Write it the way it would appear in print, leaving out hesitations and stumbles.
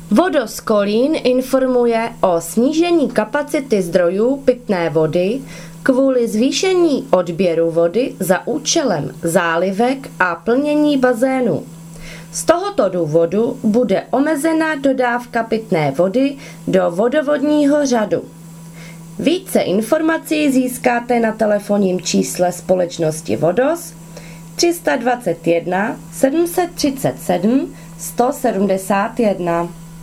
Vodos Kolín informuje o snížení kapacity zdrojů pitné vody kvůli zvýšení odběru vody za účelem zálivek a plnění bazénu. Z tohoto důvodu bude omezena dodávka pitné vody do vodovodního řadu. Více informací získáte na telefonním čísle společnosti Vodos 321 737 171.